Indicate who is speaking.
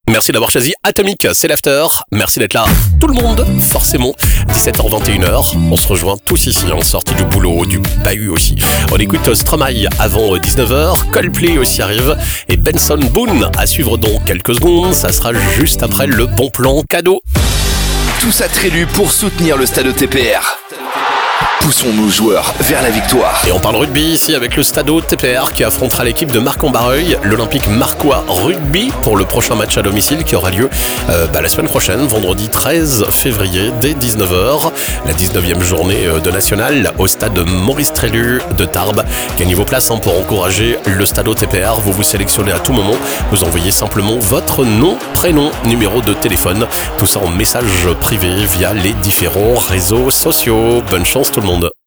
Speaker 1: Merci d'avoir choisi Atomic, c'est l'after. Merci d'être là, tout le monde, forcément. 17h-21h, on se rejoint tous ici, en sortie du boulot, du bahut aussi. On écoute Stromae avant 19h, Coldplay aussi arrive, et Benson Boone à suivre dans quelques secondes. Ça sera juste après le bon plan cadeau.
Speaker 2: Tous attribués pour soutenir le Stade TPR. Poussons nos joueurs vers la victoire.
Speaker 1: Et on parle rugby ici avec le Stade TPR qui affrontera l'équipe de Marc-en-Barreuil, l'Olympique Marcois Rugby, pour le prochain match à domicile qui aura lieu la semaine prochaine, vendredi 13 février, dès 19h. La 19e journée de National au Stade Maurice Trélu de Tarbes. Gagnez vos places pour encourager le Stade TPR. Vous vous sélectionnez à tout moment. Vous envoyez simplement votre nom, prénom, numéro de téléphone. Tout ça en message privé via les différents réseaux sociaux. Bonne chance tout le monde.